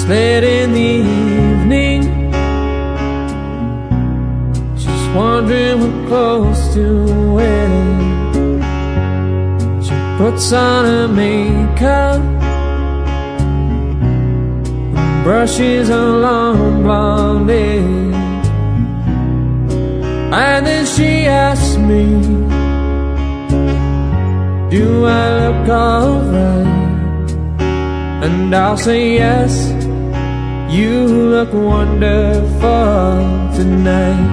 late in the evening. She's wondering what clothes to wear. She puts on her makeup and brushes her long blonde hair. And then she asks me, do I look alright? And I'll say yes, you look wonderful tonight.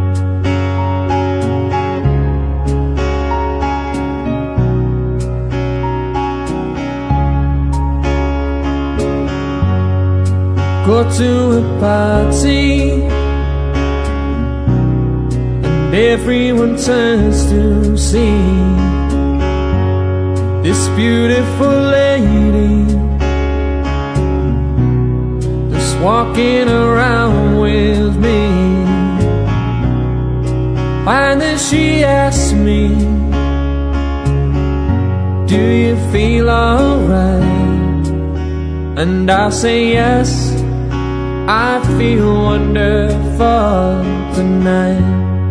Go to a party and everyone turns to see this beautiful lady just walking around with me. And then she asks me, do you feel alright? And I'll say yes, I feel wonderful tonight.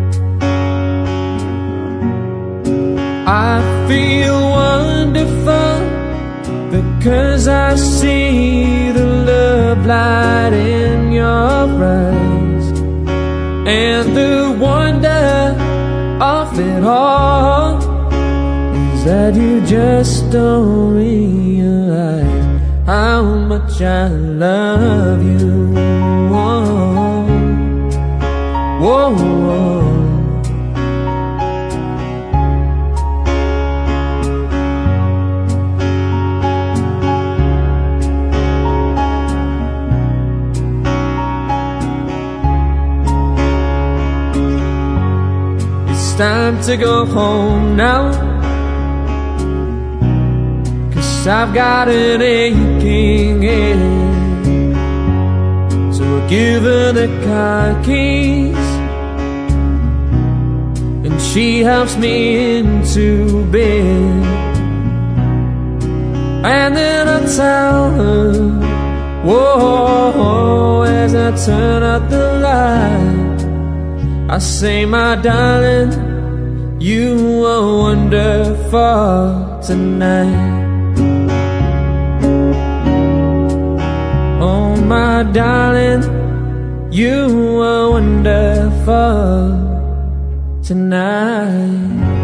I feel wonderful because I see the love light in your eyes. And the wonder of it all is that you just don't realize how much I love you. Whoa, whoa, whoa. It's time to go home now, 'cause I've got an aching head. So I give her the car keys and she helps me into bed. And then I tell her, whoa, as I turn out the light, I say, my darling, you are wonderful tonight. Oh, my darling, you are wonderful tonight.